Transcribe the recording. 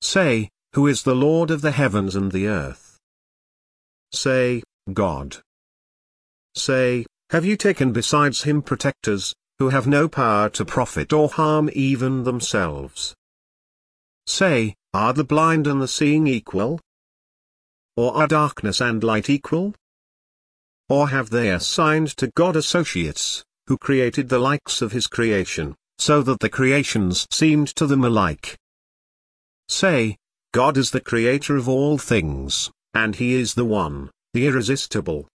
Say, who is the Lord of the heavens and the earth? Say, God. Say, have you taken besides him protectors, who have no power to profit or harm even themselves? Say, are the blind and the seeing equal? Or are darkness and light equal? Or have they assigned to God associates, who created the likes of his creation, so that the creations seemed to them alike? Say, God is the creator of all things, and he is the one, the irresistible,